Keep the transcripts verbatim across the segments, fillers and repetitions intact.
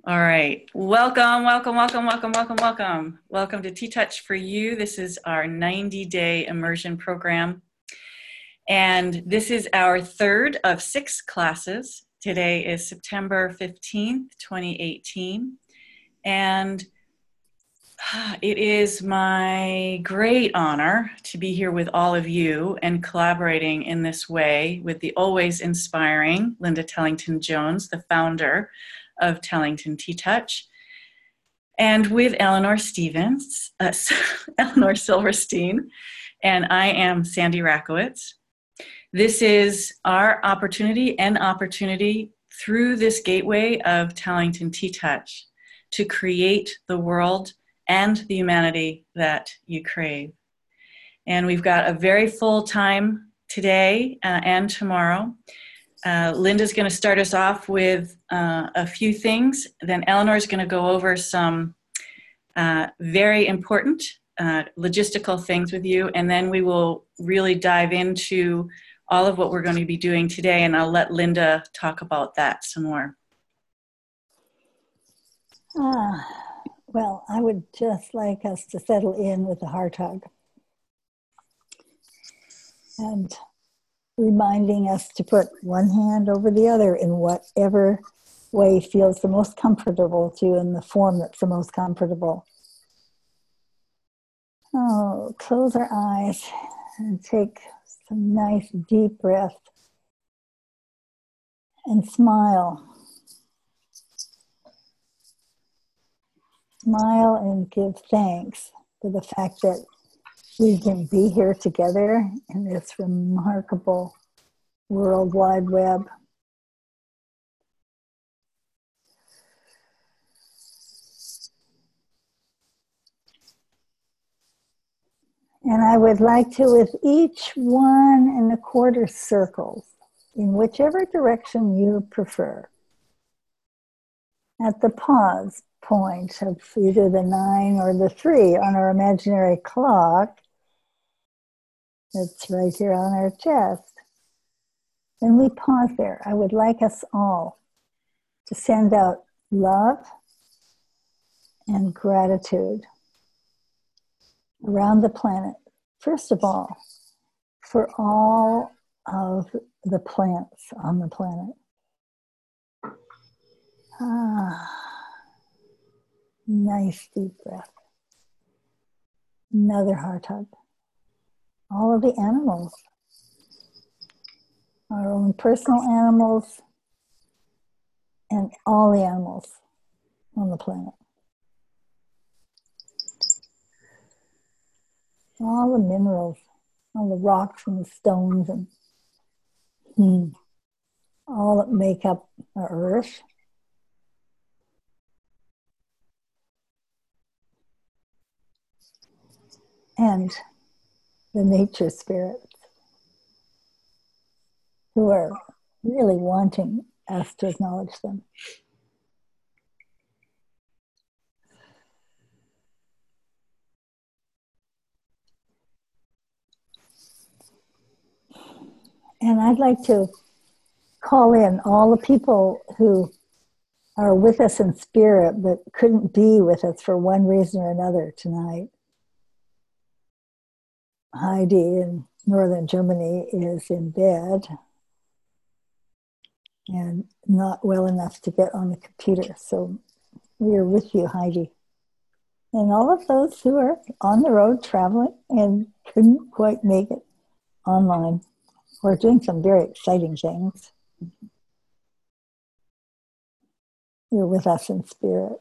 All right. Welcome, welcome, welcome, welcome, welcome, welcome. Welcome to T-Touch for You. This is our ninety-day immersion program. And this is our third of six classes. Today is September fifteenth, twenty eighteen. And it is my great honor to be here with all of you and collaborating in this way with the always inspiring Linda Tellington-Jones, the founder of Tellington T-Touch, and with Eleanor Stevens, uh, Eleanor Silverstein, and I am Sandy Rakowitz. This is our opportunity and opportunity through this gateway of Tellington T-Touch to create the world and the humanity that you crave. And we've got a very full time today uh, and tomorrow. Uh, Linda's going to start us off with uh, a few things. Then Eleanor's going to go over some uh, very important uh, logistical things with you. And then we will really dive into all of what we're going to be doing today. And I'll let Linda talk about that some more. Ah, well, I would just like us to settle in with a heart hug. And reminding us to put one hand over the other in whatever way feels the most comfortable to you, in the form that's the most comfortable. Oh, close our eyes and take some nice deep breath and smile. Smile and give thanks for the fact that we can be here together in this remarkable World Wide Web. And I would like to, with each one and a quarter circles, in whichever direction you prefer, at the pause point of either the nine or the three on our imaginary clock, that's right here on our chest. When we pause there, I would like us all to send out love and gratitude around the planet. First of all, for all of the plants on the planet. Ah, nice deep breath. Another heart hug. All of the animals, our own personal animals, and all the animals on the planet. All the minerals, all the rocks and the stones, and hmm, all that make up our earth. And the nature spirits who are really wanting us to acknowledge them. And I'd like to call in all the people who are with us in spirit but couldn't be with us for one reason or another tonight. Heidi in northern Germany is in bed and not well enough to get on the computer. So we are with you, Heidi. And all of those who are on the road traveling and couldn't quite make it online. We're doing some very exciting things. You're with us in spirit.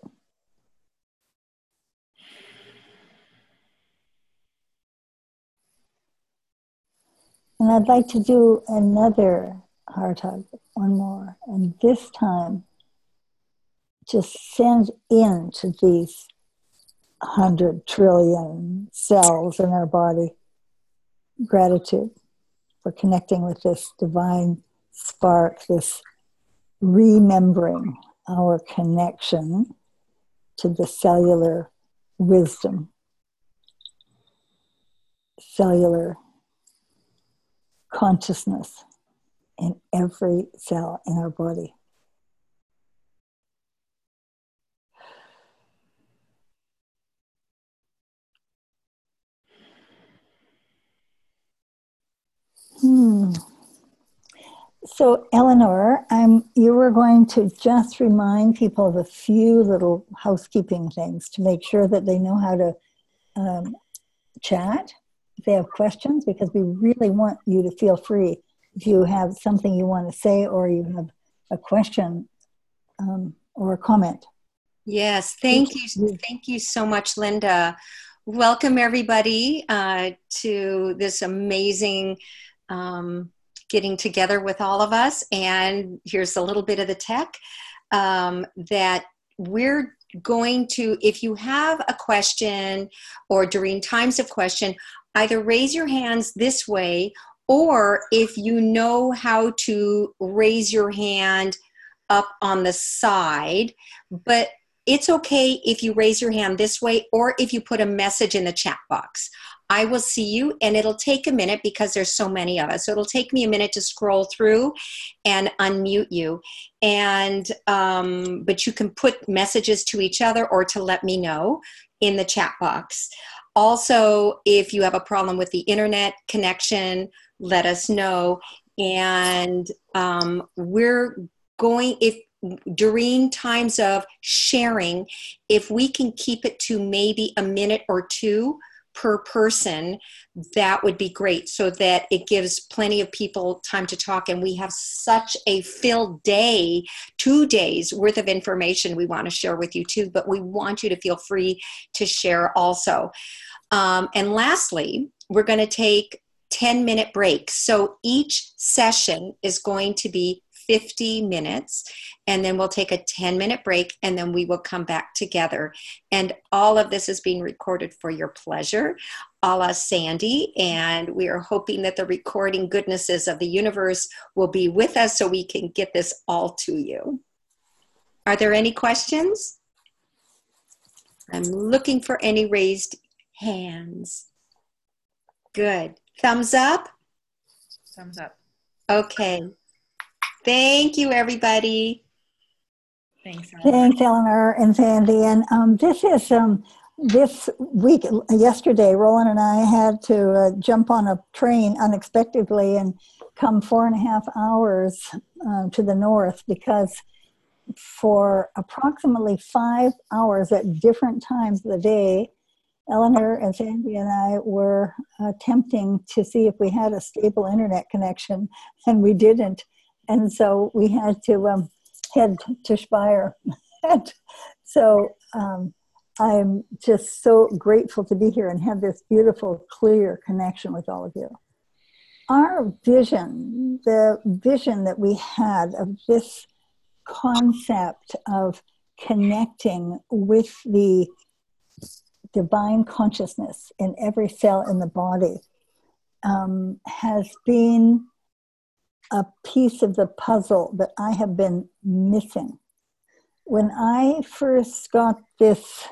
And I'd like to do another heart hug, one more. And this time, just send into these hundred trillion cells in our body gratitude for connecting with this divine spark, this remembering our connection to the cellular wisdom, cellular consciousness in every cell in our body. Hmm. So, Eleanor, I'm, you were going to just remind people of a few little housekeeping things to make sure that they know how to um, chat if they have questions, because we really want you to feel free. If you have something you want to say or you have a question um, or a comment. Yes, thank you. Thank you so much, Linda. Welcome, everybody, uh, to this amazing um, getting together with all of us. And here's a little bit of the tech um, that we're going to, if you have a question or during times of question, either raise your hands this way, or if you know how to raise your hand up on the side, but it's okay if you raise your hand this way or if you put a message in the chat box. I will see you, and it'll take a minute because there's so many of us. So it'll take me a minute to scroll through and unmute you. And um, but you can put messages to each other or to let me know in the chat box. Also, if you have a problem with the internet connection, let us know. And um, we're going, if during times of sharing, if we can keep it to maybe a minute or two per person, that would be great, so that it gives plenty of people time to talk. And we have such a filled day, two days worth of information we want to share with you too, but we want you to feel free to share also. Um, and lastly, we're going to take ten minute breaks. So each session is going to be fifty minutes, and then we'll take a ten minute break, and then we will come back together. And all of this is being recorded for your pleasure, a la Sandy, and we are hoping that the recording goodnesses of the universe will be with us so we can get this all to you. Are there any questions? I'm looking for any raised hands. Good. Thumbs up? Thumbs up. Okay. Thank you, everybody. Thanks, Eleanor. Thanks, Eleanor and Sandy. And um, this is um, this week, yesterday, Roland and I had to uh, jump on a train unexpectedly and come four and a half hours uh, to the north, because for approximately five hours at different times of the day, Eleanor and Sandy and I were attempting to see if we had a stable internet connection, and we didn't. And so we had to um, head to Speyer. And so um, I'm just so grateful to be here and have this beautiful, clear connection with all of you. Our vision, the vision that we had of this concept of connecting with the divine consciousness in every cell in the body um, has been a piece of the puzzle that I have been missing. When I first got this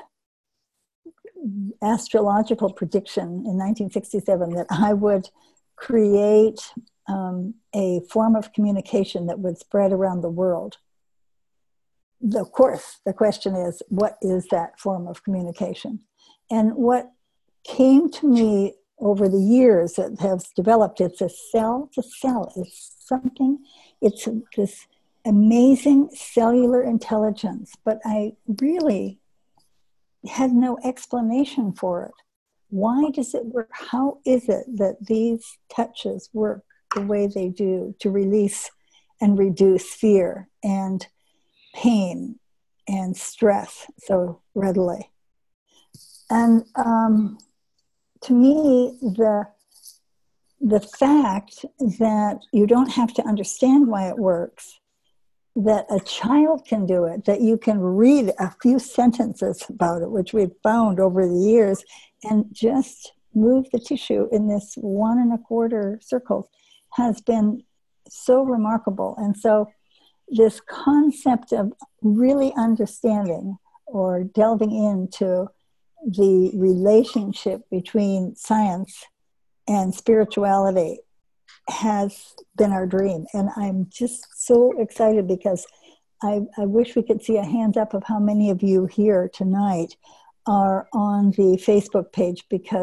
astrological prediction in nineteen sixty-seven that I would create um, a form of communication that would spread around the world, of course, the question is, what is that form of communication? And what came to me over the years that has developed, it's a cell to cell. It's something, it's this amazing cellular intelligence, but I really had no explanation for it. Why does it work? How is it that these touches work the way they do to release and reduce fear and pain and stress so readily? And um, to me, the the fact that you don't have to understand why it works, that a child can do it, that you can read a few sentences about it, which we've found over the years, and just move the tissue in this one and a quarter circles, has been so remarkable. And so this concept of really understanding or delving into the relationship between science and spirituality has been our dream. And I'm just so excited because I, I wish we could see a hand up of how many of you here tonight are on the Facebook page, because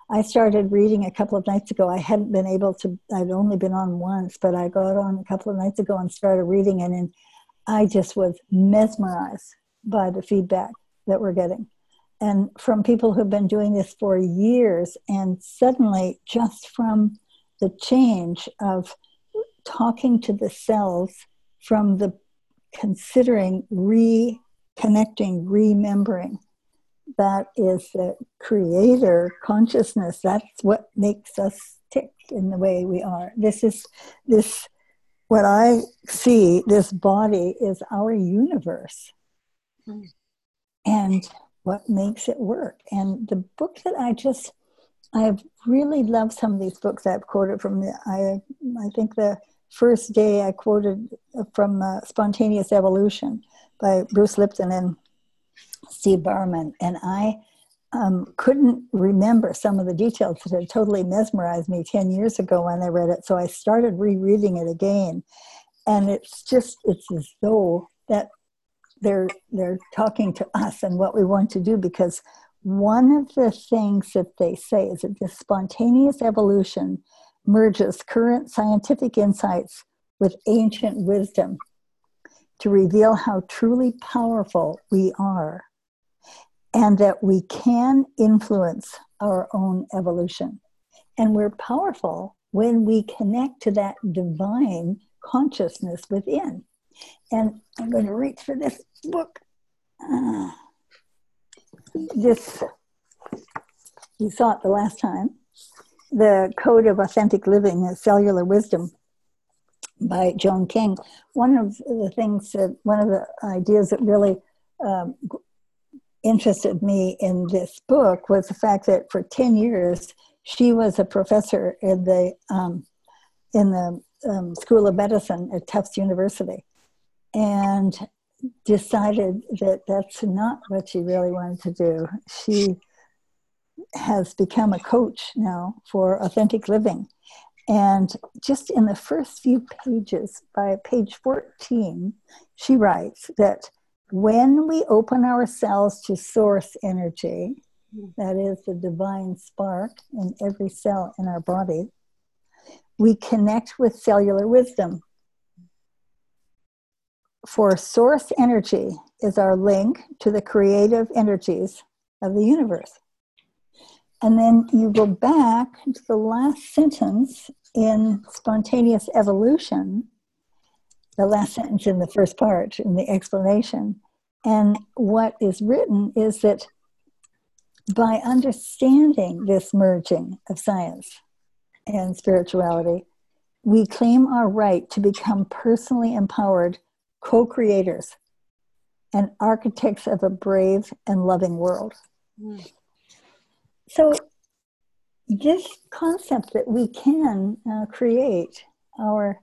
I started reading a couple of nights ago. I hadn't been able to, I'd only been on once, but I got on a couple of nights ago and started reading, and, and I just was mesmerized by the feedback that we're getting. And from people who've been doing this for years, and suddenly just from the change of talking to the cells, from the considering reconnecting, remembering, that is the creator consciousness. That's what makes us tick in the way we are. This is this, what I see, this body is our universe. Mm. And what makes it work. And the book that I just, I've really loved some of these books I've quoted from. The, I, I think the first day I quoted from uh, Spontaneous Evolution by Bruce Lipton and Steve Barman, and I um, couldn't remember some of the details that had totally mesmerized me ten years ago when I read it. So I started rereading it again, and it's just, it's as though that they're they're talking to us and what we want to do, because one of the things that they say is that this spontaneous evolution merges current scientific insights with ancient wisdom to reveal how truly powerful we are, and that we can influence our own evolution. And we're powerful when we connect to that divine consciousness within. And I'm going to reach for this book. Uh, this, you saw it the last time. The Code of Authentic Living, a Cellular Wisdom by Joan King. One of the things that, one of the ideas that really um, interested me in this book was the fact that for ten years, she was a professor in the, um, in the um, School of Medicine at Tufts University, and decided that that's not what she really wanted to do. She has become a coach now for authentic living. And just in the first few pages, by page fourteen, she writes that when we open ourselves to source energy, that is the divine spark in every cell in our body, we connect with cellular wisdom. For source energy is our link to the creative energies of the universe. And then you go back to the last sentence in Spontaneous Evolution, the last sentence in the first part, in the explanation. And what is written is that by understanding this merging of science and spirituality, we claim our right to become personally empowered co-creators and architects of a brave and loving world. Mm. So this concept that we can uh, create our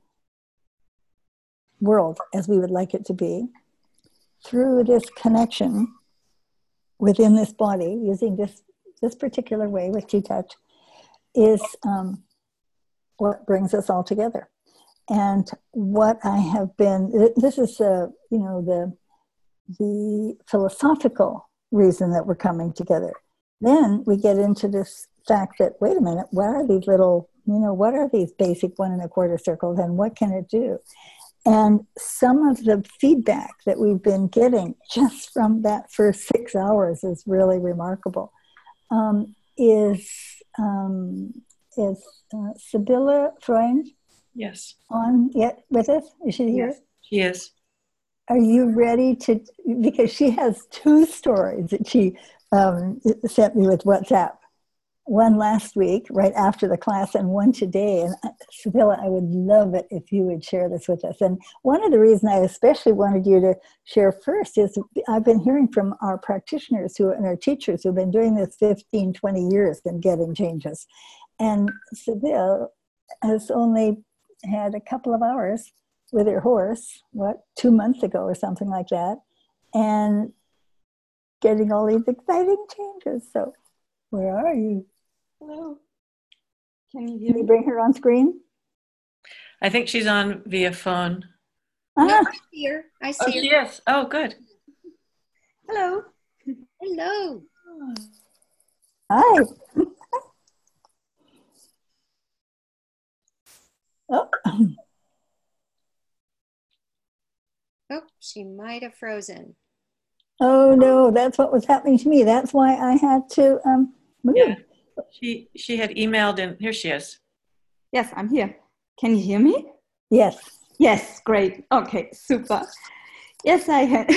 world as we would like it to be through this connection within this body, using this, this particular way with T-Touch, is um, what brings us all together. And what I have been, this is the, you know, the, the philosophical reason that we're coming together. Then we get into this fact that, wait a minute, what are these little, you know, what are these basic one and a quarter circles, and what can it do? And some of the feedback that we've been getting just from that first six hours is really remarkable. Um, is um, is uh, Sibylla Freund Yes. on yet with us? Is she here? Yes, she is. Are you ready to, because she has two stories that she um, sent me with WhatsApp. One last week, right after the class, and one today. And uh, Sibylla, I would love it if you would share this with us. And one of the reasons I especially wanted you to share first is I've been hearing from our practitioners who and our teachers who've been doing this fifteen, twenty years and getting changes. And Sibylla has only had a couple of hours with her horse, what, two months ago or something like that, and getting all these exciting changes. So where are you? Hello. Can you hear Can me? you bring her on screen? I think she's on via phone. No, Ah, I see her. I Oh, see she her. is. Oh, good. Hello. Hello. hi. Oh, Oh, she might have frozen. oh no, that's what was happening to me. That's why I had to um, move. Yeah. She she had emailed and here she is. Yes, I'm here. Can you hear me? Yes. Yes, great. Okay, super. Yes, I had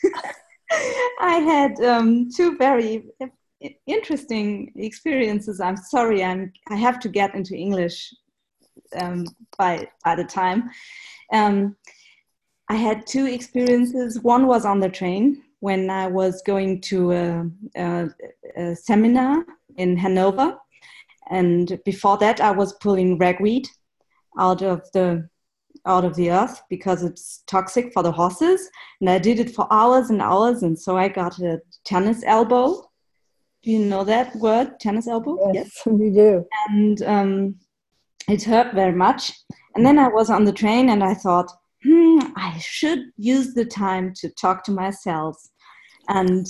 I had um, two very interesting experiences. I'm sorry, I'm I have to get into English um, by by the time. Um, I had two experiences. One was on the train when I was going to a, a, a seminar in Hanover, and before that, I was pulling ragweed out of the out of the earth because it's toxic for the horses, and I did it for hours and hours, and so I got a tennis elbow. Do you know that word, tennis elbow? Yes, yes. We do. And um, it hurt very much. And then I was on the train, and I thought, hmm, I should use the time to talk to myself. And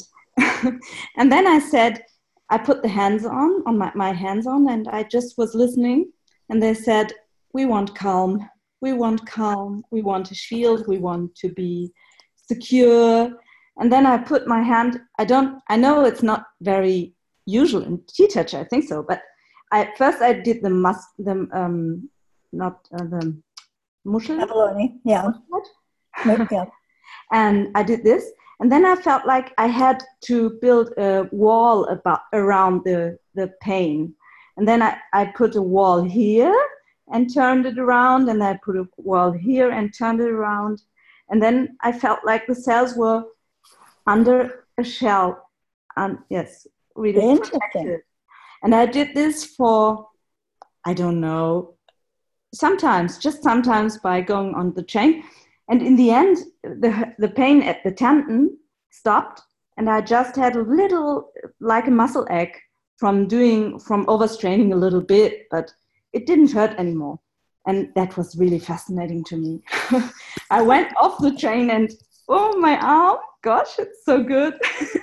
and then I said, I put the hands on, on my, my hands on, and I just was listening. And they said, we want calm. We want calm. We want a shield. We want to be secure. And then I put my hand, I don't, I know it's not very usual in T-Touch, I think so, but I first I did the mus, the, um, not uh, the mushel. Abalone, yeah. yeah. And I did this. And then I felt like I had to build a wall about around the, the pain. And then I, I put a wall here and turned it around, and I put a wall here and turned it around. And then I felt like the cells were under a shell. And yes, really Interesting. protected. And I did this for, I don't know, sometimes, just sometimes by going on the train. And in the end, the the pain at the tendon stopped, and I just had a little, like a muscle ache from doing, from overstraining a little bit, but it didn't hurt anymore. And that was really fascinating to me. I went off the train and, oh, my arm, gosh, it's so good.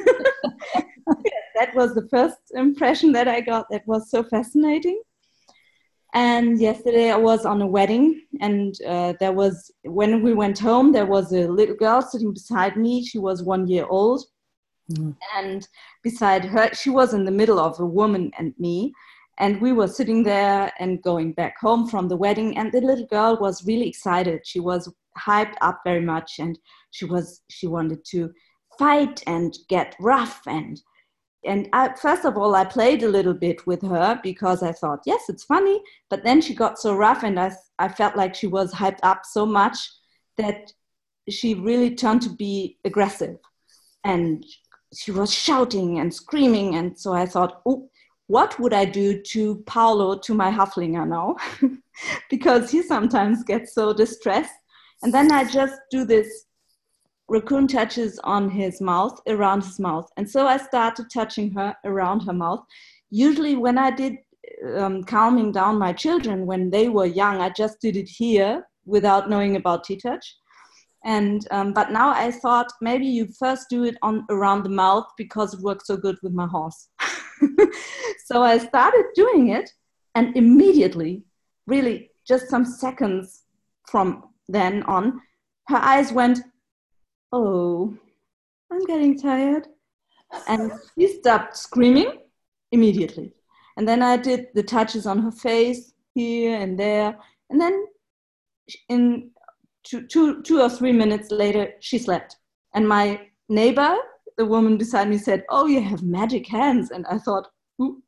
That was the first impression that I got. That was so fascinating. And yesterday I was on a wedding, and uh, there was, when we went home, there was a little girl sitting beside me. She was one year old. Mm. And beside her, she was in the middle of a woman and me. And we were sitting there and going back home from the wedding. And the little girl was really excited. She was hyped up very much. And she was, she wanted to fight and get rough. And And I, first of all, I played a little bit with her because I thought, yes, it's funny. But then she got so rough, and I, I felt like she was hyped up so much that she really turned to be aggressive. And she was shouting and screaming. And so I thought, oh, what would I do to Paolo, to my Haflinger now? Because he sometimes gets so distressed. And then I just do this raccoon touches on his mouth, around his mouth. And so I started touching her around her mouth. Usually when I did um, calming down my children when they were young, I just did it here without knowing about T-Touch. And um, but now I thought maybe you first do it on around the mouth because it works so good with my horse. So I started doing it, and immediately, really just some seconds from then on, her eyes went, oh, I'm getting tired. And she stopped screaming immediately. And then I did the touches on her face here and there. And then in two, two, two or three minutes later, she slept. And my neighbor, the woman beside me, said, oh, you have magic hands. And I thought, ooh.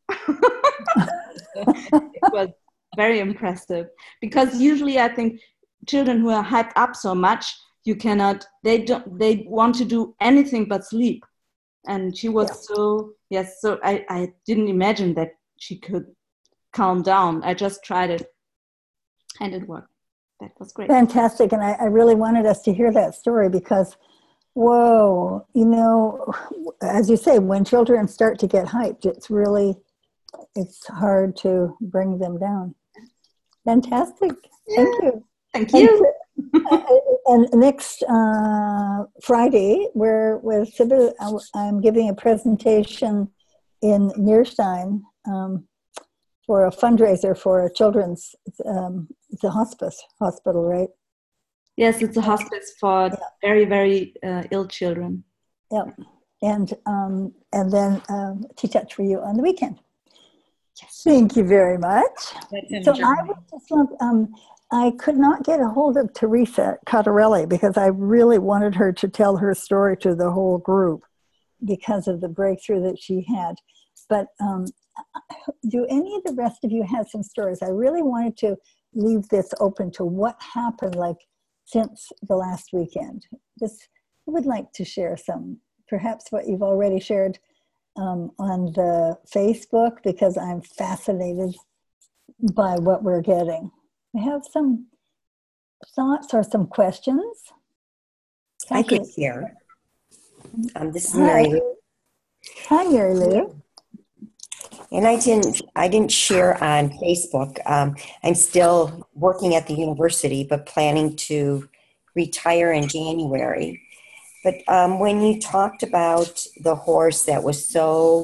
It was very impressive. Because usually I think children who are hyped up so much, you cannot, they don't, they want to do anything but sleep. And she was yeah. so, yes, so I, I didn't imagine that she could calm down. I just tried it and it worked. That was great. Fantastic. And I, I really wanted us to hear that story because, whoa, you know, as you say, when children start to get hyped, it's really, it's hard to bring them down. Fantastic. Yeah. Thank you. Thank you. And, and next uh, Friday, we're with Sybil. I'm giving a presentation in Nierstein um, for a fundraiser for a children's um, it's a hospice hospital, right? Yes, it's a hospice for yeah. very, very uh, ill children. Yeah, and um, and then um, T-Touch for you on the weekend. Yes. Thank you very much. So I would just love, um, I could not get a hold of Teresa Cottarelli because I really wanted her to tell her story to the whole group because of the breakthrough that she had. But um, do any of the rest of you have some stories? I really wanted to leave this open to what happened like since the last weekend. Just I would like to share some, perhaps what you've already shared um, on the Facebook, because I'm fascinated by what we're getting. I have some thoughts or some questions. I could share. Um, this is Hi. Mary Lou. Hi, Mary Lou. And I didn't, I didn't share on Facebook. Um, I'm still working at the university, but planning to retire in January. But um, when you talked about the horse that was so,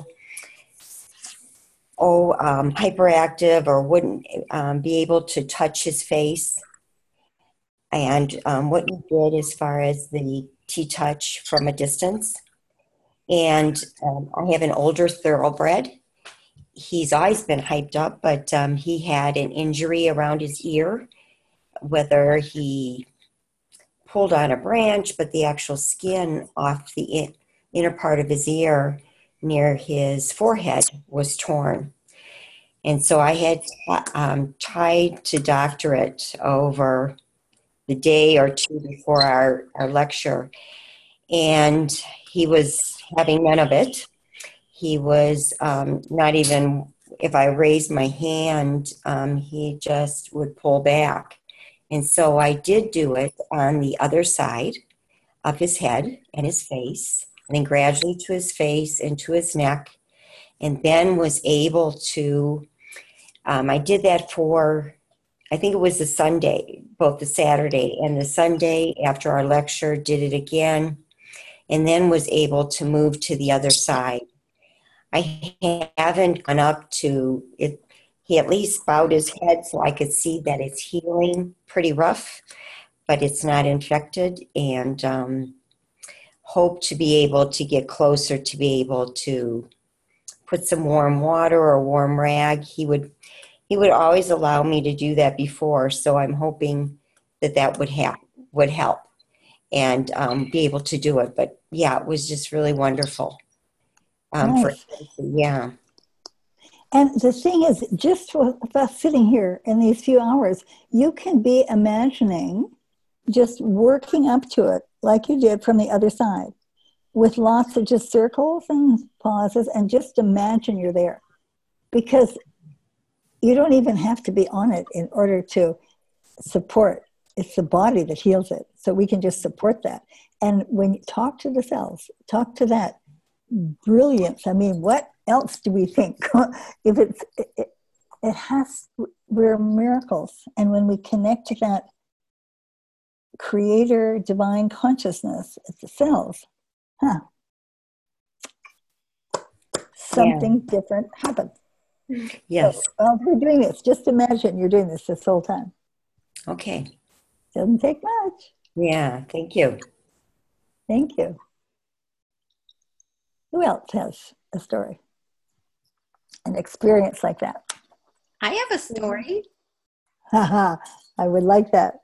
oh, um, hyperactive or wouldn't um, be able to touch his face, and um, what you did as far as the T-Touch from a distance. And um, I have an older thoroughbred. He's always been hyped up, but um, he had an injury around his ear, whether he pulled on a branch, but the actual skin off the in- inner part of his ear near his forehead was torn. And so I had um, tried to doctor it over the day or two before our, our lecture. And he was having none of it. He was um, not even, if I raised my hand, um, he just would pull back. And so I did do it on the other side of his head and his face, and then gradually to his face and to his neck, and then was able to, um, I did that for, I think it was the Sunday, both the Saturday and the Sunday after our lecture, did it again, and then was able to move to the other side. I haven't gone up to it. He at least bowed his head so I could see that it's healing pretty rough, but it's not infected, and um, hope to be able to get closer to be able to put some warm water or warm rag. He would he would always allow me to do that before, so I'm hoping that that would, ha- would help and um, be able to do it. But yeah, it was just really wonderful. Um, Nice. for, yeah. And the thing is, just with us sitting here in these few hours, you can be imagining just working up to it like you did from the other side with lots of just circles and pauses, and just imagine you're there. Because you don't even have to be on it in order to support. It's the body that heals it. So we can just support that. And when you talk to the cells, talk to that brilliance. I mean, what else do we think? If it's, it, it has, we're miracles. And when we connect to that creator divine consciousness at the cells, huh, something yeah. different happens. Yes. So, well, we're doing this. Just imagine you're doing this this whole time. Okay. Doesn't take much. Yeah, thank you. Thank you. Who else has a story? An experience like that? I have a story. Haha, I would like that.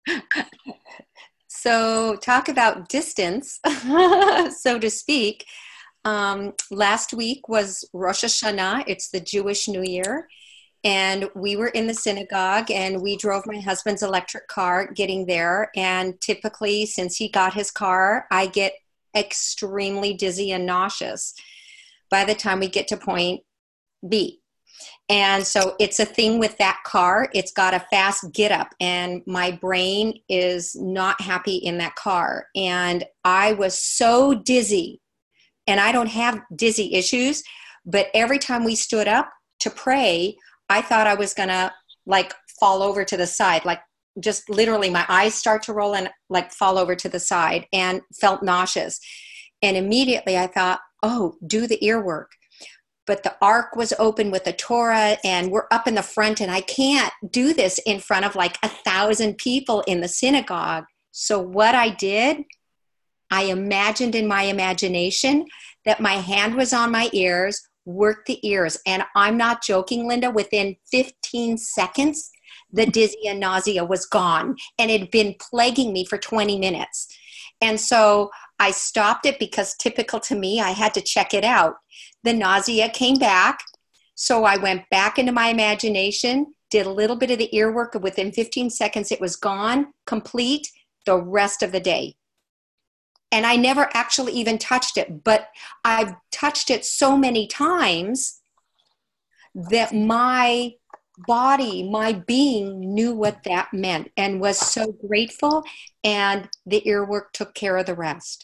So talk about distance, so to speak. Um, last week was Rosh Hashanah. It's the Jewish New Year. And we were in the synagogue, and we drove my husband's electric car getting there. And typically, since he got his car, I get extremely dizzy and nauseous by the time we get to point B. And so it's a thing with that car. It's got a fast get up, and my brain is not happy in that car. And I was so dizzy, and I don't have dizzy issues, but every time we stood up to pray, I thought I was going to like fall over to the side, like just literally my eyes start to roll and like fall over to the side, and felt nauseous. And immediately I thought, oh, do the ear work. but the ark was open with the Torah, and we're up in the front, and I can't do this in front of like a thousand people in the synagogue. So what I did, I imagined in my imagination that my hand was on my ears, worked the ears. And I'm not joking, Linda, within fifteen seconds, the dizzy and nausea was gone, and it had been plaguing me for twenty minutes. And so I stopped it because, typical to me, I had to check it out. The nausea came back. So I went back into my imagination, did a little bit of the ear work. Within fifteen seconds, it was gone, complete, the rest of the day. And I never actually even touched it, but I've touched it so many times that my body, my being knew what that meant and was so grateful, and the earwork took care of the rest.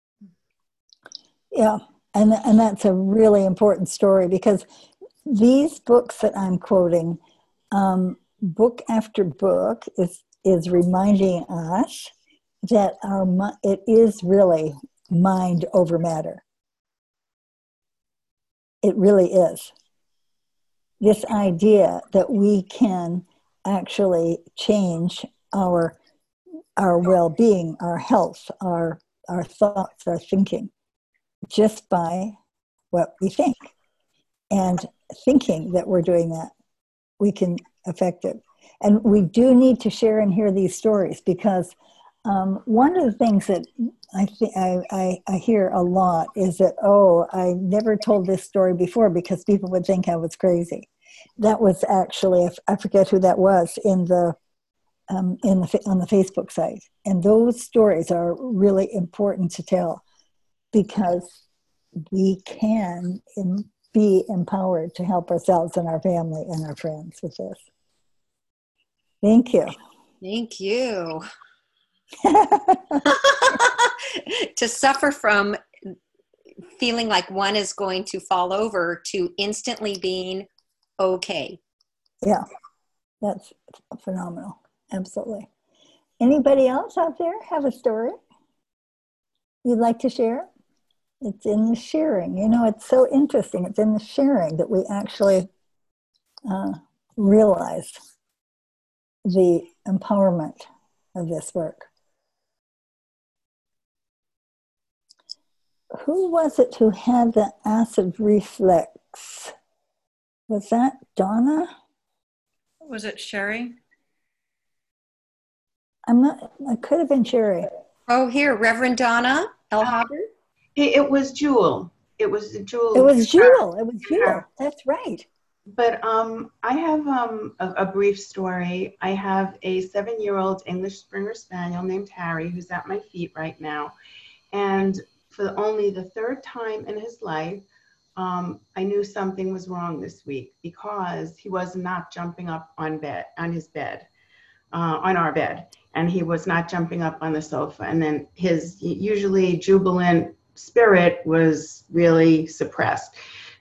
Yeah, and, and that's a really important story, because these books that I'm quoting, um, book after book, is, is reminding us that our it is really mind over matter. It really is. This idea that we can actually change our our well-being, our health, our our thoughts, our thinking, just by what we think. And thinking that we're doing that, we can affect it. And we do need to share and hear these stories, because Um, one of the things that I, th- I, I, I hear a lot is that, oh, I never told this story before because people would think I was crazy. That was actually, I forget who that was in the, um, in the on the Facebook site. And those stories are really important to tell, because we can em- be empowered to help ourselves and our family and our friends with this. Thank you. Thank you. To suffer from feeling like one is going to fall over to instantly being okay. Yeah, that's phenomenal. Absolutely. Anybody else out there have a story you'd like to share? It's in the sharing. You know, it's so interesting. It's in the sharing that we actually uh, realize the empowerment of this work. Who was it who had the acid reflux? Was that Donna? Was it Sherry? I'm not, I could have been Sherry. Oh, here, Reverend Donna L. Hubbard. It, it was Jewel. It was Jewel. It was Jewel. It was Jewel. That's right. But um, I have um, a, a brief story. I have a seven-year-old English Springer Spaniel named Harry, who's at my feet right now. And for only the third time in his life, um, I knew something was wrong this week, because he was not jumping up on bed, on his bed, uh, on our bed, and he was not jumping up on the sofa. And then his usually jubilant spirit was really suppressed.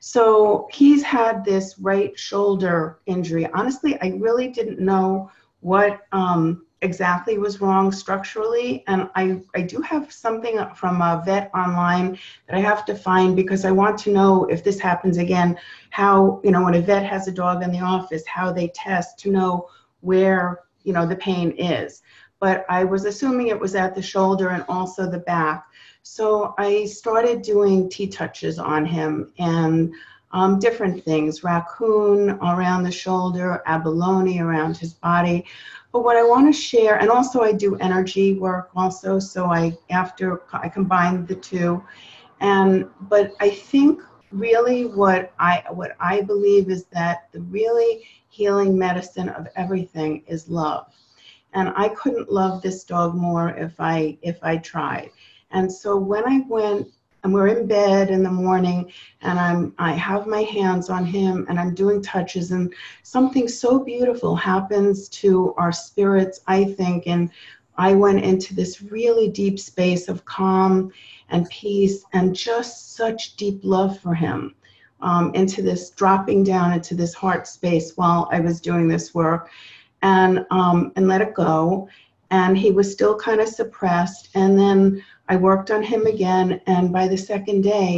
So he's had this right shoulder injury. Honestly, I really didn't know what um, exactly was wrong structurally. And I, I do have something from a vet online that I have to find, because I want to know if this happens again, how, you know, when a vet has a dog in the office, how they test to know where, you know, the pain is. But I was assuming it was at the shoulder and also the back. So I started doing T-touches on him, and um, different things, raccoon around the shoulder, abalone around his body. But what I want to share, and also I do energy work also, so I, after I combine the two. And, but I think really what I, what I believe is that the really healing medicine of everything is love. And I couldn't love this dog more if I, if I tried. And so when I went, and we're in bed in the morning, and I'm, I have my hands on him, and I'm doing touches, and something so beautiful happens to our spirits, I think. And I went into this really deep space of calm and peace and just such deep love for him, um, into this dropping down into this heart space while I was doing this work, and, um, and let it go. And he was still kind of suppressed. And then I worked on him again, and by the second day,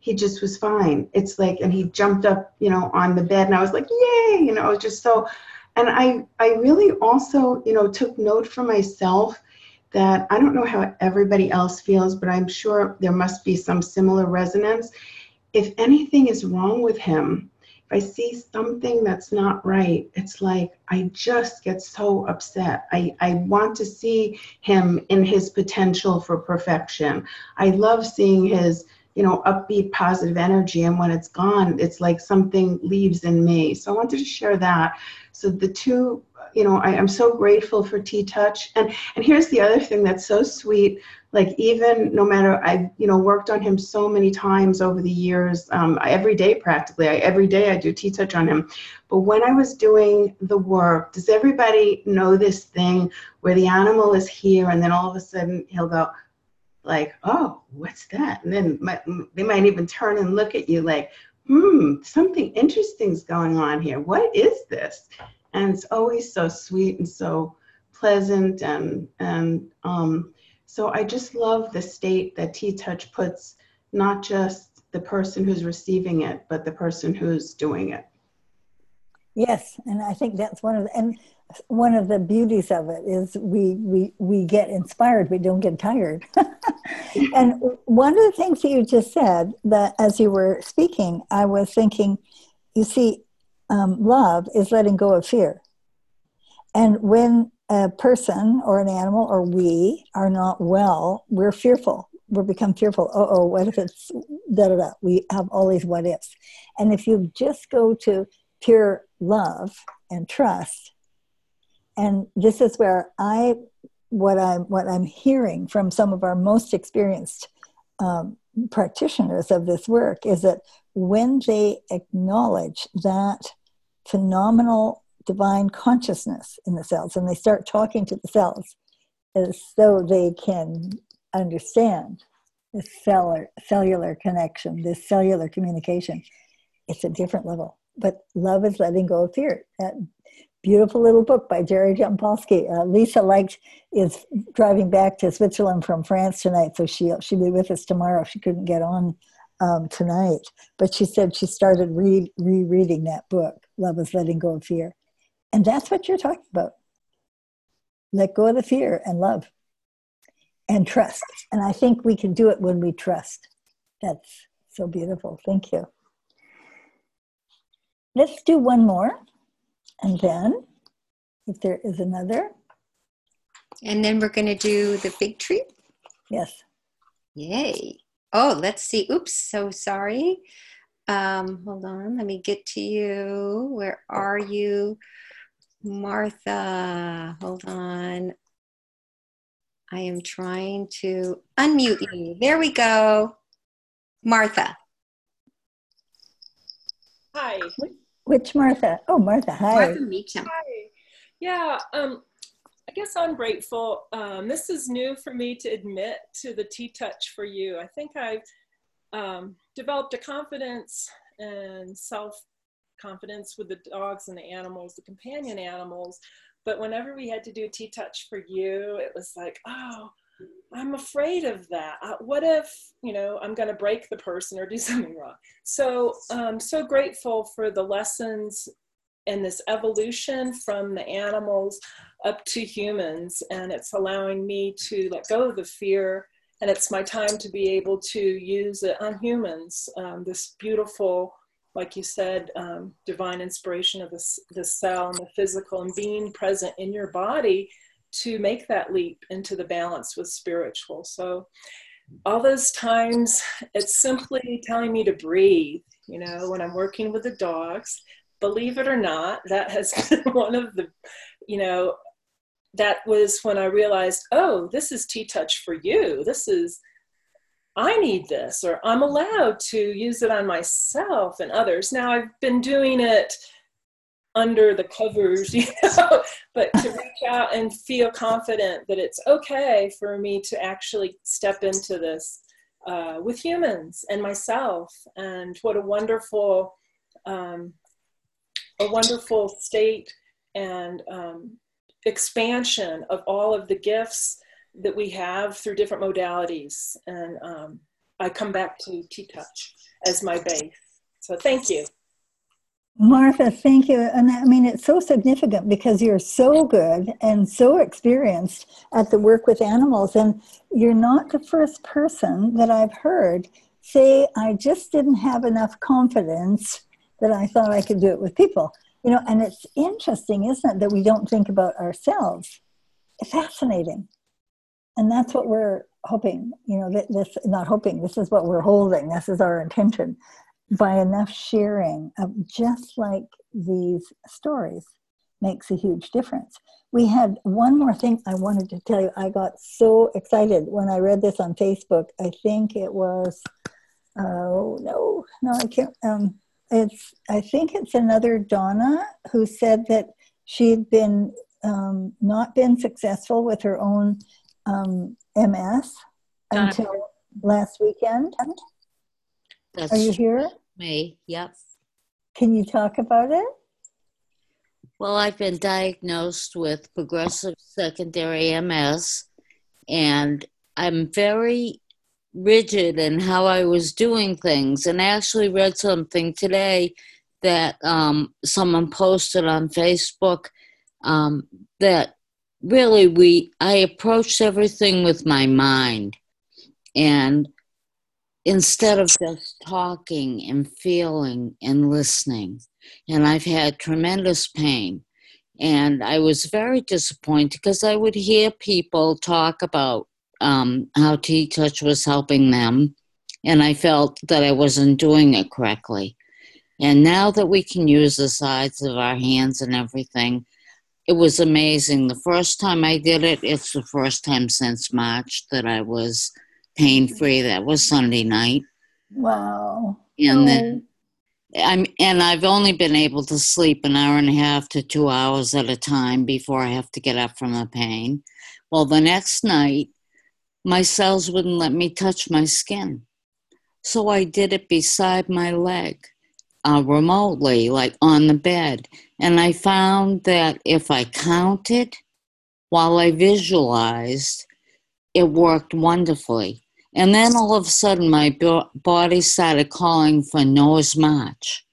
he just was fine. It's like, and he jumped up, you know, on the bed, and I was like, yay, you know, I was just so, and I, I really also, you know, took note for myself that I don't know how everybody else feels, but I'm sure there must be some similar resonance. If anything is wrong with him, if I see something that's not right, it's like I just get so upset. I, I want to see him in his potential for perfection. I love seeing his, you know, upbeat, positive energy. And when it's gone, it's like something leaves in me. So I wanted to share that. So the two, you know, I, I'm so grateful for T-Touch. And, and here's the other thing that's so sweet. Like, even no matter, I've, you know, worked on him so many times over the years, um, every day practically, I, every day I do T-Touch on him. But when I was doing the work, does everybody know this thing where the animal is here and then all of a sudden he'll go like, oh, what's that? And then my, they might even turn and look at you like, hmm, something interesting's going on here. What is this? And it's always so sweet and so pleasant. And, and, um, So I just love the state that T-Touch puts not just the person who's receiving it, but the person who's doing it. Yes, and I think that's one of the, and one of the beauties of it is we we we get inspired, we don't get tired. And one of the things that you just said, that as you were speaking, I was thinking, you see, um, love is letting go of fear. And when a person or an animal or we are not well, we're fearful. We become fearful. Oh, oh, what if it's da da da? We have all these what ifs. And if you just go to pure love and trust, and this is where I, what I'm, what I'm hearing from some of our most experienced um, practitioners of this work is that when they acknowledge that phenomenal divine consciousness in the cells, and they start talking to the cells as though they can understand this cellular, cellular connection, this cellular communication, it's a different level. But love is letting go of fear. That beautiful little book by Jerry Jampolsky. Uh, Lisa liked is driving back to Switzerland from France tonight, so she, she'll be with us tomorrow. She couldn't get on um, tonight. But she said she started re- rereading that book, Love is Letting Go of Fear. And that's what you're talking about. Let go of the fear and love and trust. And I think we can do it when we trust. That's so beautiful. Thank you. Let's do one more. And then, if there is another. And then we're going to do the fig tree. Yes. Yay. Oh, let's see. Oops, so sorry. Um, hold on. Let me get to you. Where are you? Martha, hold on. I am trying to unmute you. There we go. Martha. Hi. Which Martha? Oh, Martha, hi. Martha Meacham. Hi. Yeah, um, I guess I'm grateful. Um, this is new for me to admit to the T-Touch for You. I think I've um, developed a confidence and self confidence with the dogs and the animals, the companion animals. But whenever we had to do T-Touch for You, it was like, oh, I'm afraid of that. Uh, what if, you know, I'm going to break the person or do something wrong? So I'm so grateful for the lessons and this evolution from the animals up to humans. And it's allowing me to let go of the fear. And it's my time to be able to use it on humans, um, this beautiful, like you said, um, divine inspiration of the, the cell and the physical and being present in your body to make that leap into the balance with spiritual. So all those times, it's simply telling me to breathe. You know, when I'm working with the dogs, believe it or not, that has been one of the, you know, that was when I realized, oh, this is T-Touch for You. This is, I need this, or I'm allowed to use it on myself and others. Now I've been doing it under the covers, you know, but to reach out and feel confident that it's okay for me to actually step into this uh, with humans and myself. And what a wonderful, um, a wonderful state and um, expansion of all of the gifts that we have through different modalities. And um, I come back to T-Touch as my base. So thank you. Martha, thank you. And I mean, it's so significant because you're so good and so experienced at the work with animals. And you're not the first person that I've heard say, I just didn't have enough confidence that I thought I could do it with people. You know, and it's interesting, isn't it, that we don't think about ourselves. It's fascinating. And that's what we're hoping, you know, that this, not hoping, this is what we're holding. This is our intention. By enough sharing of just like these stories makes a huge difference. We had one more thing I wanted to tell you. I got so excited when I read this on Facebook. I think it was, oh, no, no, I can't. Um, it's, I think it's another Donna who said that she'd been, um, not been successful with her own um, M S Donna. Until last weekend. That's Are you here? Me, yep. Can you talk about it? Well, I've been diagnosed with progressive secondary M S, and I'm very rigid in how I was doing things. And I actually read something today that um, someone posted on Facebook um, that really we I approached everything with my mind. And instead of just talking and feeling and listening. And I've had tremendous pain. And I was very disappointed because I would hear people talk about um, how T-Touch was helping them. And I felt that I wasn't doing it correctly. And now that we can use the sides of our hands and everything, it was amazing. The first time I did it, it's the first time since March that I was pain-free. That was Sunday night. Wow. And oh. then I'm and I've only been able to sleep an hour and a half to two hours at a time before I have to get up from the pain. Well, the next night, my cells wouldn't let me touch my skin. So I did it beside my leg, uh, remotely, like on the bed. And I found that if I counted while I visualized, it worked wonderfully. And then all of a sudden, my bo- body started calling for Noah's March.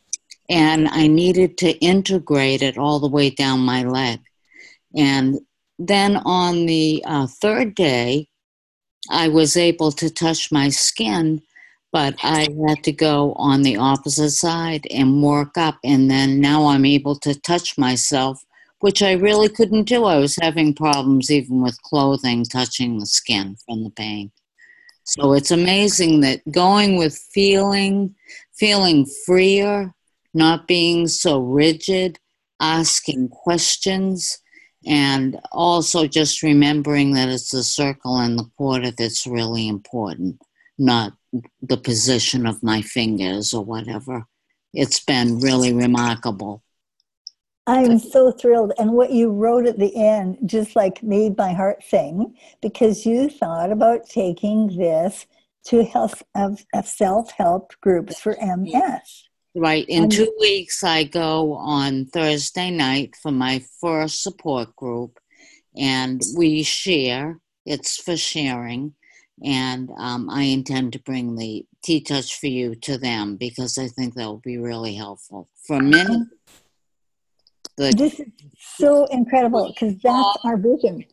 And I needed to integrate it all the way down my leg. And then on the uh, third day, I was able to touch my skin, but I had to go on the opposite side and work up. And then now I'm able to touch myself, which I really couldn't do. I was having problems even with clothing, touching the skin from the pain. So it's amazing that going with feeling, feeling freer, not being so rigid, asking questions, and also just remembering that it's the circle and the quarter that's really important, not the position of my fingers or whatever. It's been really remarkable. I'm so thrilled. And what you wrote at the end just like made my heart sing, because you thought about taking this to health of, of self-help groups for M S. Right. In And two weeks, I go on Thursday night for my first support group, and we share. It's for sharing. And um, I intend to bring the T-Touch for You to them because I think that will be really helpful. For many, the this is so incredible because that's our vision.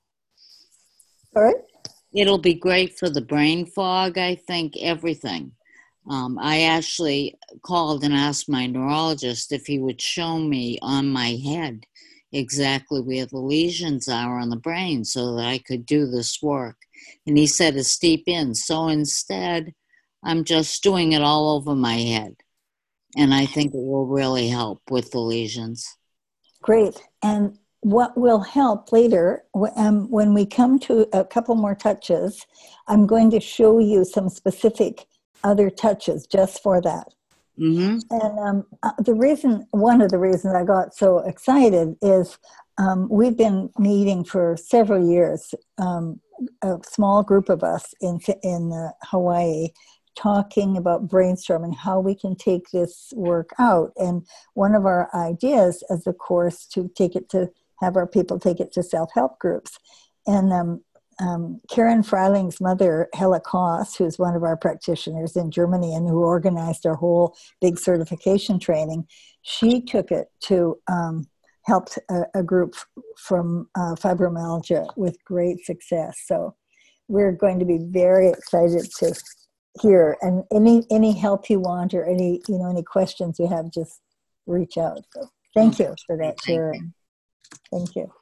Sorry? It'll be great for the brain fog, I think, everything. Um, I actually called and asked my neurologist if he would show me on my head exactly where the lesions are on the brain so that I could do this work. And he said it's deep in. So instead, I'm just doing it all over my head. And I think it will really help with the lesions. Great. And what will help later, um, when we come to a couple more touches, I'm going to show you some specific other touches just for that. Mm-hmm. And um, uh, the reason, one of the reasons I got so excited is um, we've been meeting for several years, um, a small group of us in, in uh, Hawaii, talking about brainstorming how we can take this work out. And one of our ideas as a course to take it to have our people take it to self-help groups. And um, um, Karen Freiling's mother, Hella Koss, who's one of our practitioners in Germany and who organized our whole big certification training, she took it to um, helped a, a group from uh, fibromyalgia with great success. So we're going to be very excited to hear. And any any help you want or any you know any questions you have, just reach out. So thank you for that sharing. Thank you.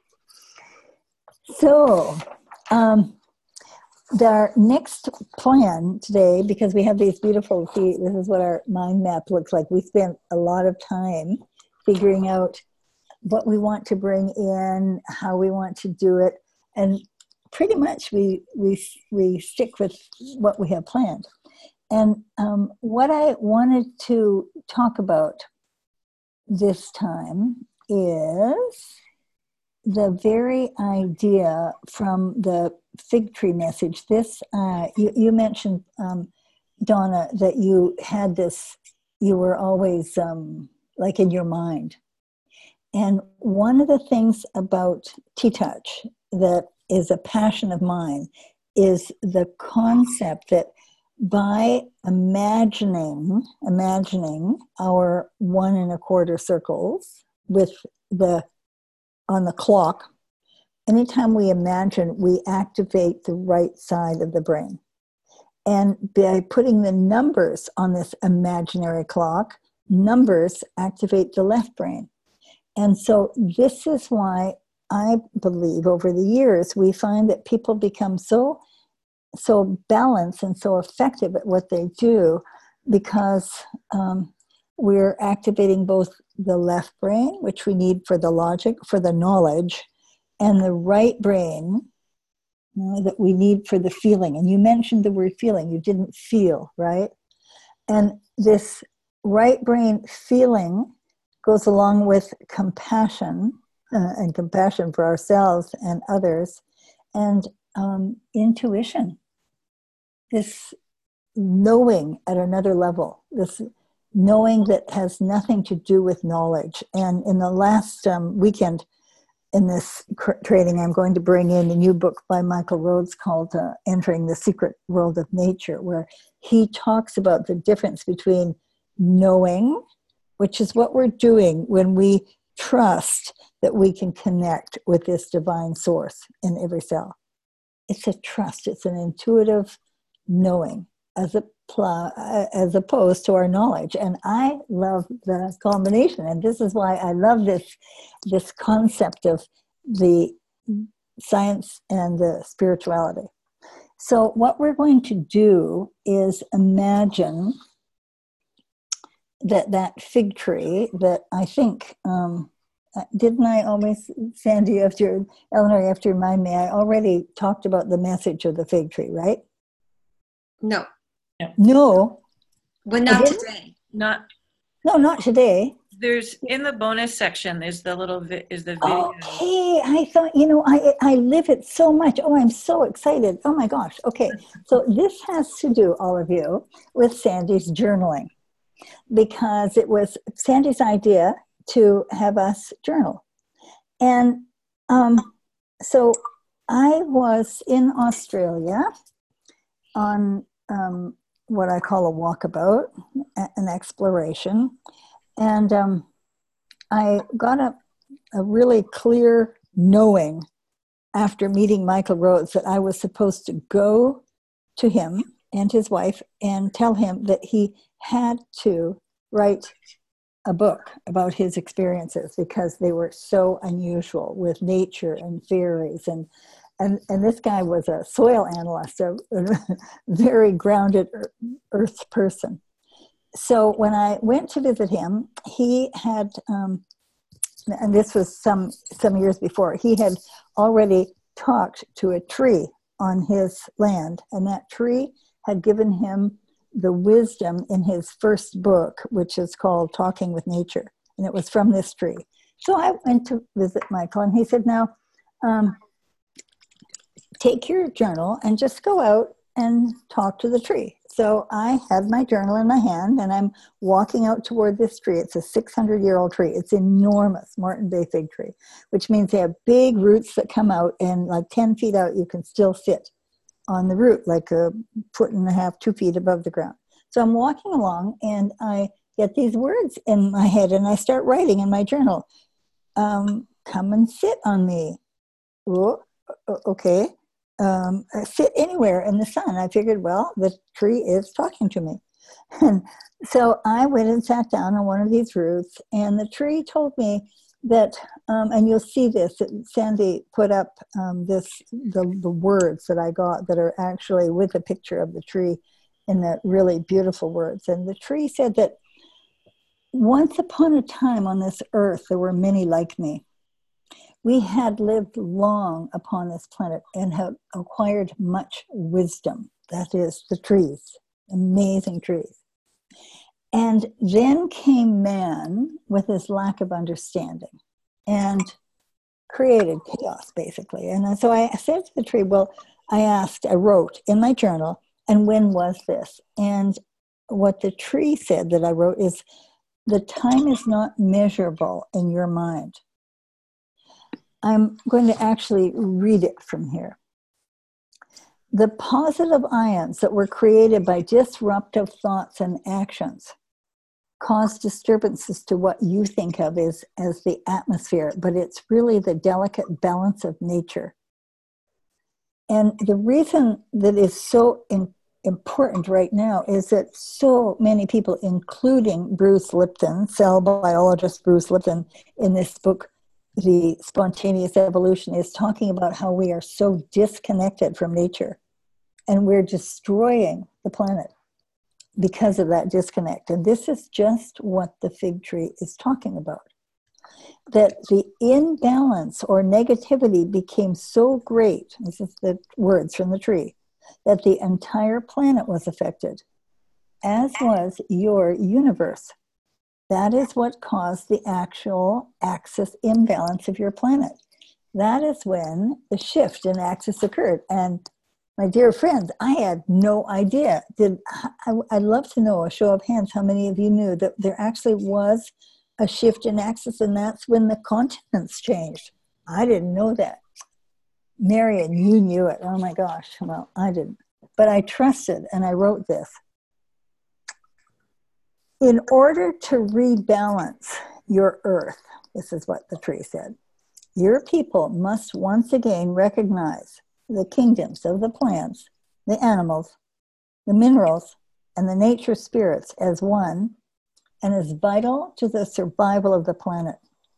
So. Um, our next plan today, because we have these beautiful, see, this is what our mind map looks like. We spent a lot of time figuring out what we want to bring in, how we want to do it, and pretty much we we we stick with what we have planned. And um, what I wanted to talk about this time is the very idea from the fig tree message. This, uh, you, you mentioned, um, Donna, that you had this, you were always um, like in your mind. And one of the things about T-Touch that is a passion of mine is the concept that by imagining, imagining our one and a quarter circles with the on the clock, anytime we imagine, we activate the right side of the brain. And by putting the numbers on this imaginary clock, numbers activate the left brain. And so this is why I believe over the years, we find that people become so, so balanced and so effective at what they do because um, we're activating both the left brain, which we need for the logic, for the knowledge, and the right brain, you know, that we need for the feeling. And you mentioned the word feeling. You didn't feel, right? And this right brain feeling goes along with compassion, uh, and compassion for ourselves and others, and um, intuition, this knowing at another level, this knowing that has nothing to do with knowledge. And in the last um, weekend, in this cr- training, I'm going to bring in a new book by Michael Rhodes called uh, Entering the Secret World of Nature, where he talks about the difference between knowing, which is what we're doing when we trust that we can connect with this divine source in every cell. It's a trust, it's an intuitive knowing as a as opposed to our knowledge. And I love the combination. And this is why I love this, this concept of the science and the spirituality. So what we're going to do is imagine that that fig tree that I think, um, didn't I always, Sandy, you have to, Eleanor, you have to remind me, I already talked about the message of the fig tree, right? No. No. Well, not today. Not. No, not today. There's in the bonus section. There's the little vi- is the video. Okay, I thought you know I I live it so much. Oh, I'm so excited. Oh my gosh. Okay, so this has to do, all of you, with Sandy's journaling, because it was Sandy's idea to have us journal, and um, so I was in Australia on. Um, what I call a walkabout, an exploration. And um, I got a, a really clear knowing after meeting Michael Rhodes that I was supposed to go to him and his wife and tell him that he had to write a book about his experiences because they were so unusual with nature and fairies and And, and this guy was a soil analyst, a, a very grounded earth person. So when I went to visit him, he had, um, and this was some, some years before, he had already talked to a tree on his land, and that tree had given him the wisdom in his first book, which is called Talking with Nature, and it was from this tree. So I went to visit Michael, and he said, now, um, take your journal and just go out and talk to the tree. So I had my journal in my hand, and I'm walking out toward this tree. It's a six hundred year old tree. It's enormous, Moreton Bay fig tree, which means they have big roots that come out, and like ten feet out, you can still sit on the root, like a foot and a half, two feet above the ground. So I'm walking along, and I get these words in my head, and I start writing in my journal. Um, come and sit on me. Oh, okay. Um, sit anywhere in the sun. I figured, well, the tree is talking to me. And so I went and sat down on one of these roots, and the tree told me that, um, and you'll see this, Sandy put up um, this, the, the words that I got that are actually with a picture of the tree in the really beautiful words. And the tree said that once upon a time on this earth, there were many like me. We had lived long upon this planet and have acquired much wisdom. That is the trees, amazing trees. And then came man with his lack of understanding and created chaos, basically. And so I said to the tree, well, I asked, I wrote in my journal, and when was this? And what the tree said that I wrote is, the time is not measurable in your mind. I'm going to actually read it from here. The positive ions that were created by disruptive thoughts and actions cause disturbances to what you think of as, as the atmosphere, but it's really the delicate balance of nature. And the reason that is so in, important right now is that so many people, including Bruce Lipton, cell biologist Bruce Lipton, in this book, The Spontaneous Evolution, is talking about how we are so disconnected from nature and we're destroying the planet because of that disconnect. And this is just what the fig tree is talking about. That the imbalance or negativity became so great, this is the words from the tree, that the entire planet was affected, as was your universe. That is what caused the actual axis imbalance of your planet. That is when the shift in axis occurred. And my dear friends, I had no idea. Did I, I'd love to know, a show of hands, how many of you knew that there actually was a shift in axis, and that's when the continents changed. I didn't know that. Marion, you knew it. Oh my gosh. Well, I didn't. But I trusted, and I wrote this. In order to rebalance your earth, this is what the tree said, your people must once again recognize the kingdoms of the plants, the animals, the minerals, and the nature spirits as one, and as vital to the survival of the planet.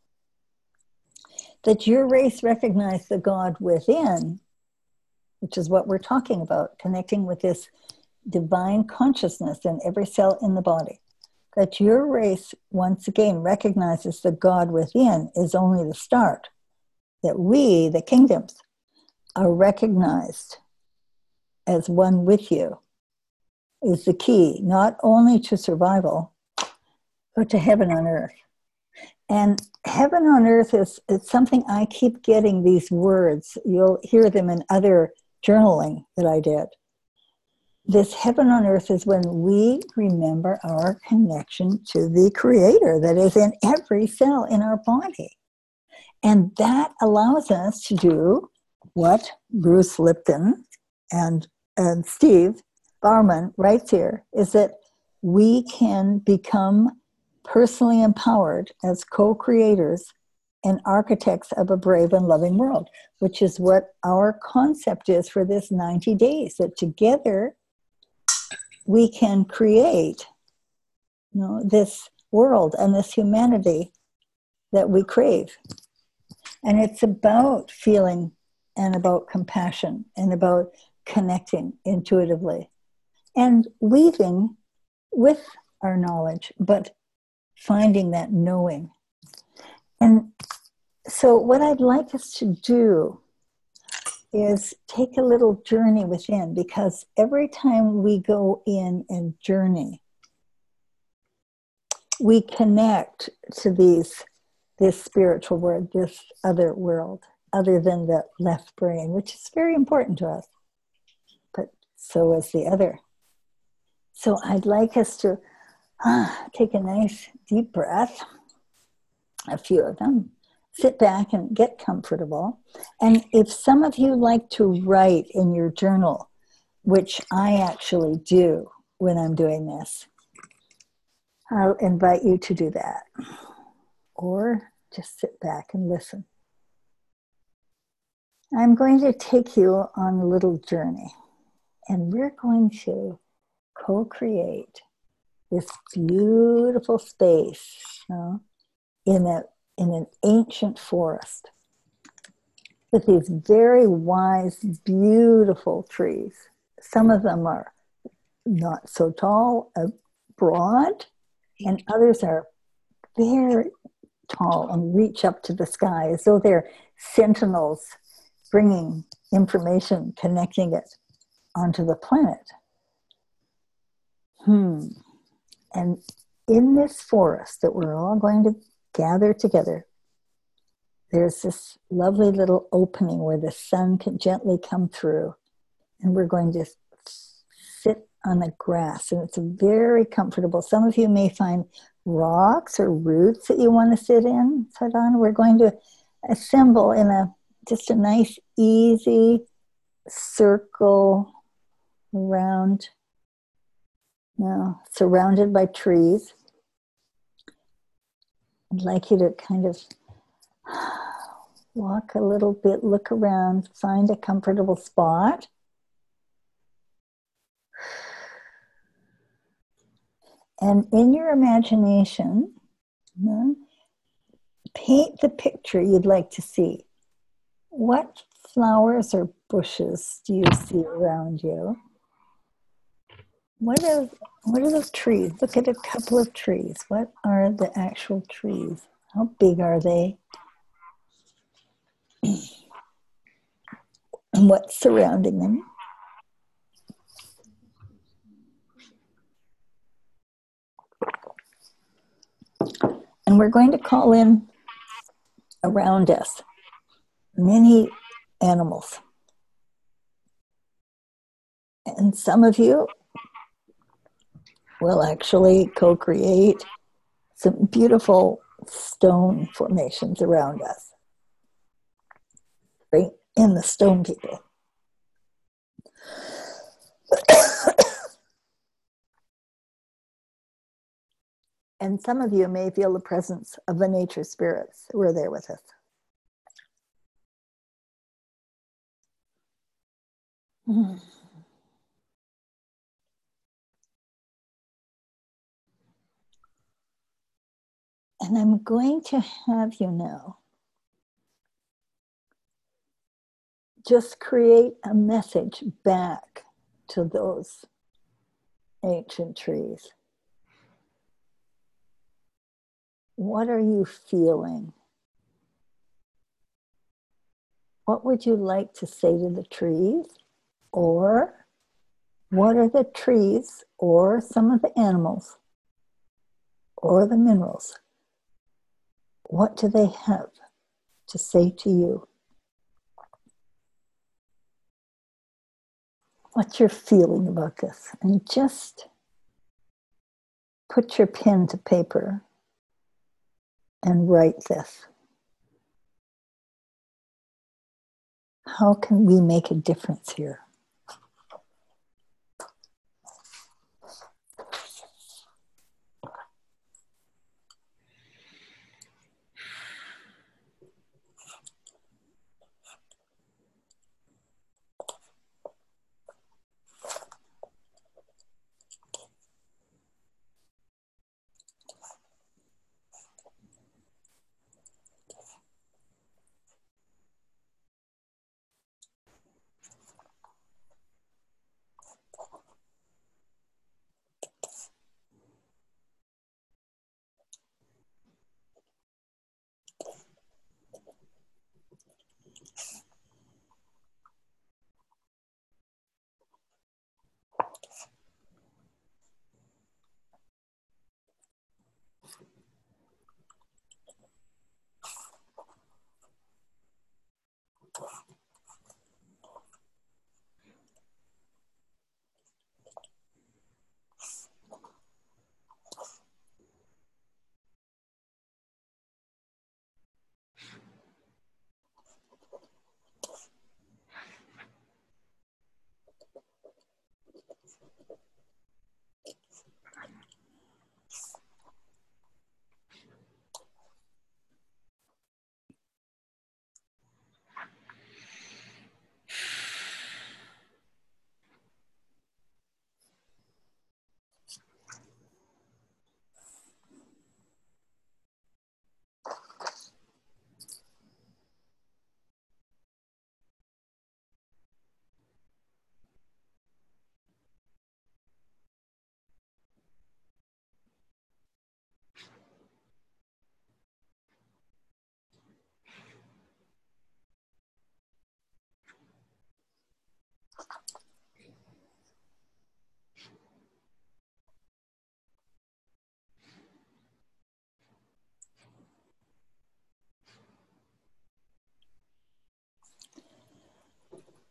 That your race recognize the God within, which is what we're talking about, connecting with this divine consciousness in every cell in the body. That your race once again recognizes the God within is only the start. That we, the kingdoms, are recognized as one with you is the key, not only to survival, but to heaven on earth. And heaven on earth is, is something I keep getting these words. You'll hear them in other journaling that I did. This heaven on earth is when we remember our connection to the Creator that is in every cell in our body. And that allows us to do what Bruce Lipton and, and Steve Bauman writes here, is that we can become personally empowered as co-creators and architects of a brave and loving world, which is what our concept is for this ninety days, that together we can create, you know, this world and this humanity that we crave. And it's about feeling and about compassion and about connecting intuitively and weaving with our knowledge, but finding that knowing. And so what I'd like us to do is take a little journey within, because every time we go in and journey, we connect to these, this spiritual world, this other world, other than the left brain, which is very important to us. But so is the other. So I'd like us to ah, take a nice deep breath, a few of them. Sit back and get comfortable. And if some of you like to write in your journal, which I actually do when I'm doing this, I'll invite you to do that. Or just sit back and listen. I'm going to take you on a little journey, and we're going to co-create this beautiful space, you know, in a in an ancient forest with these very wise, beautiful trees. Some of them are not so tall, uh, broad, and others are very tall and reach up to the sky as though they're sentinels bringing information, connecting it onto the planet. Hmm. And in this forest that we're all going to gather together, there's this lovely little opening where the sun can gently come through, and we're going to sit on the grass, and it's very comfortable. Some of you may find rocks or roots that you want to sit in, sit on. We're going to assemble in a just a nice, easy circle around, now surrounded by trees. I'd like you to kind of walk a little bit, look around, find a comfortable spot. And in your imagination, you know, paint the picture you'd like to see. What flowers or bushes do you see around you? What are, what are those trees? Look at a couple of trees. What are the actual trees? How big are they? And what's surrounding them? And we're going to call in around us many animals. And some of you will actually co-create some beautiful stone formations around us. Right in the stone people. And some of you may feel the presence of the nature spirits who are there with us. Mm. And I'm going to have you now just create a message back to those ancient trees. What are you feeling? What would you like to say to the trees? Or what are the trees or some of the animals or the minerals? What do they have to say to you? What's your feeling about this? And just put your pen to paper and write this. How can we make a difference here?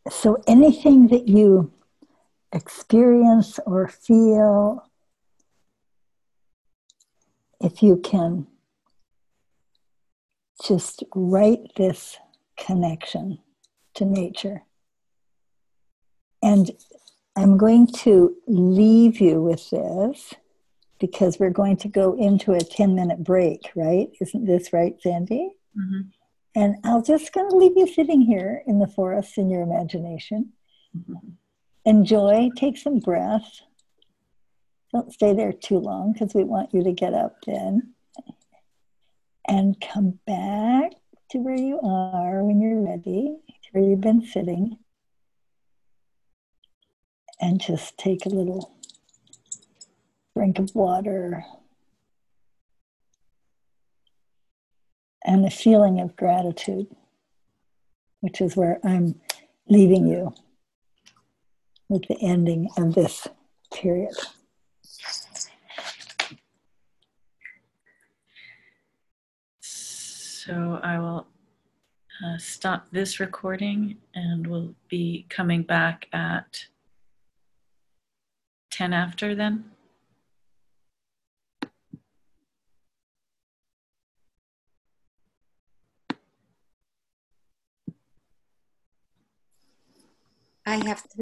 So anything that you experience or feel, if you can just write this connection to nature. And I'm going to leave you with this because we're going to go into a ten minute break, right? Isn't this right, Sandy? Mm-hmm. And I'll just going to leave you sitting here in the forest in your imagination. Mm-hmm. Enjoy, take some breath. Don't stay there too long because we want you to get up then. And come back to where you are when you're ready, to where you've been sitting. And just take a little drink of water. And a feeling of gratitude, which is where I'm leaving you with the ending of this period. So I will uh, stop this recording and we'll be coming back at ten after then. I have